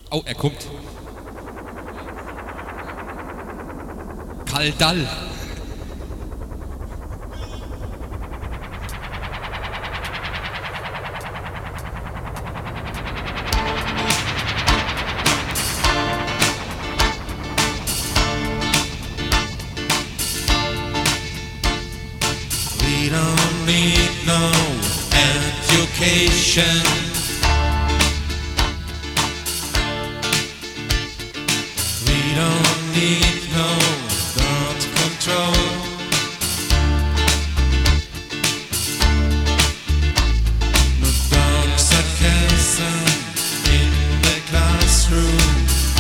Oh, er kommt. Kaldall. We don't need no education. We don't need no thought control. No dark sarcasm in the classroom.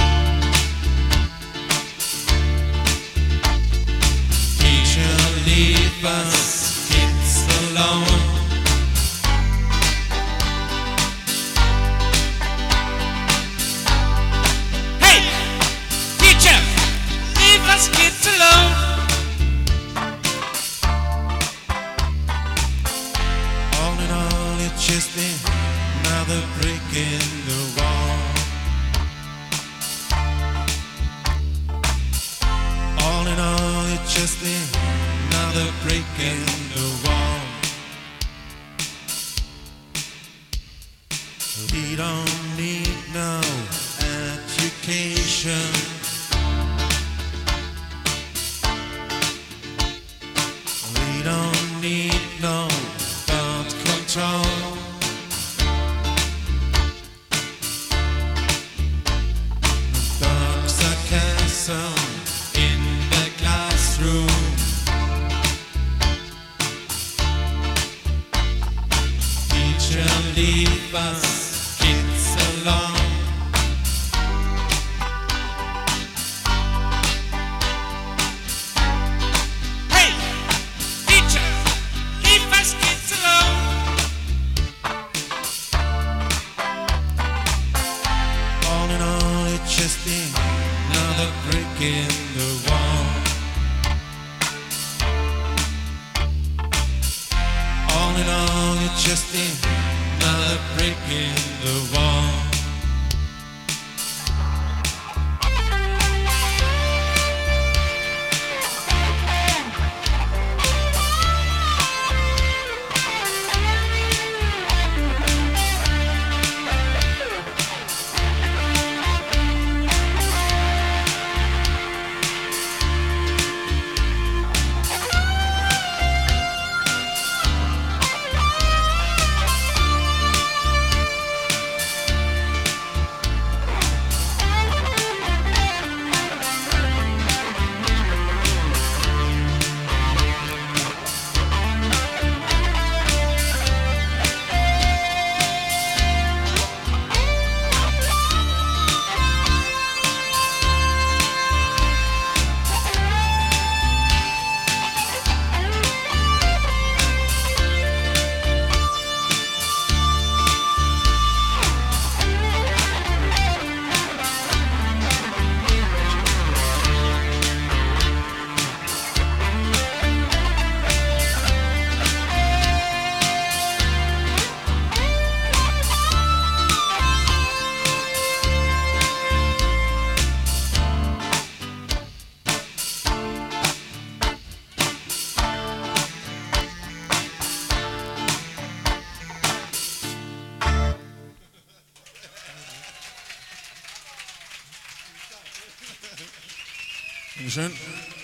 Teacher, leave us kids alone. Hey, teacher, leave us kids alone. All in all, it's just another brick in the wall. All in all, it's just another brick in the wall. We don't need no education. We don't need no thought control. Dark sarcasm in the classroom. Teacher, leave us kids alone. Hey, teacher, leave us kids alone. All in all, it's just another brick in the wall. All in all, it's just another brick in the wall. Schön.